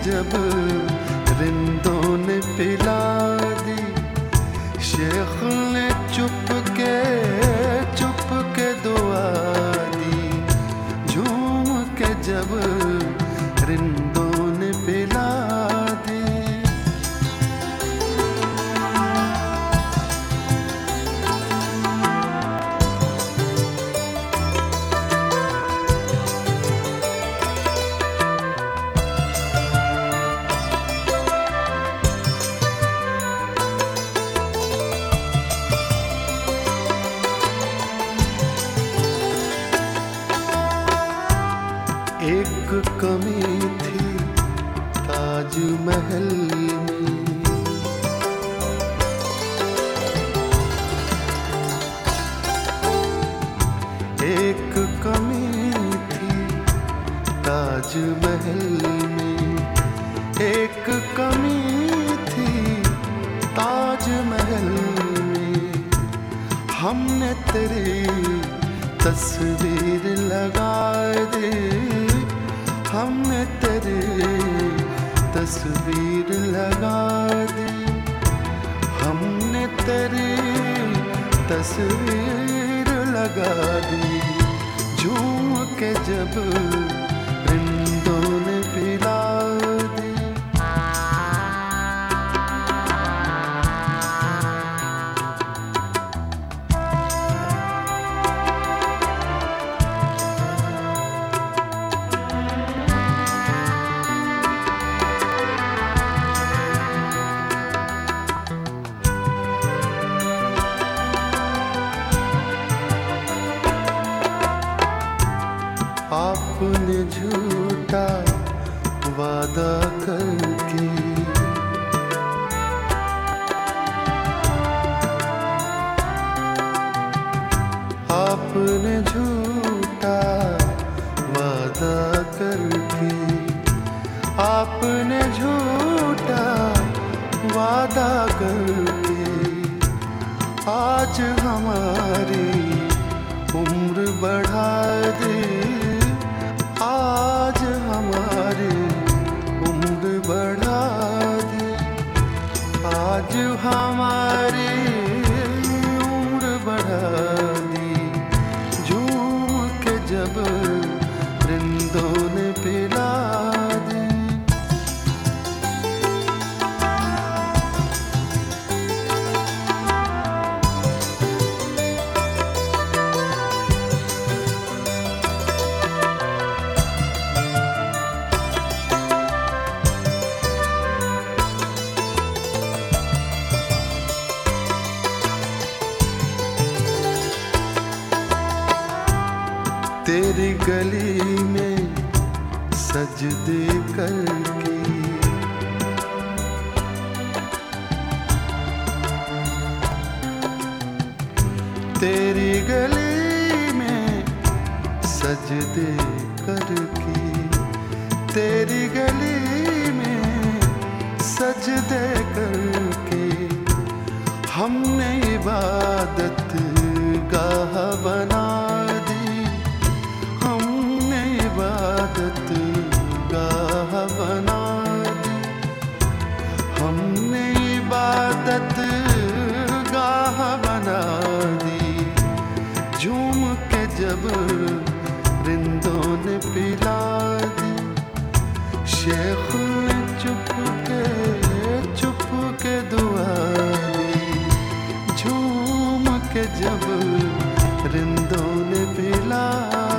जब रिंदों ने पिला दी, शेख ने चुप के दुआ दी। झूम के जब रिंदों ने पिला दी। एक कमी थी ताजमहल में, एक कमी थी ताजमहल में, एक कमी थी ताजमहल में। हमने तेरी तस्वीर लगा दी, हमने तेरी तस्वीर लगा दी, हमने तेरी तस्वीर लगा दी। झूम के जब रिंदों ने पिला दी। आपने झूठा वादा करके, आपने झूठा वादा करके, आपने झूठा वादा करके आज हमारी उम्र बढ़ा दी। आज हमारी उम्र बढ़ा दी, आज हमारी उम्र बढ़ा दी। झूम के जब रिंदों ने पिला दी। तेरी गली में सजदे करके, तेरी गली में सजदे करके, तेरी गली में सजदे करके हमने इबादत गाह बना दी। हमने इबादत गाह बना दी, हमने इबादत गाह बना दी। झूम के जब रिंदों ने पिला दी, शेख ने चुप के दुआ दी। झूम के जब रिंदों ने पिला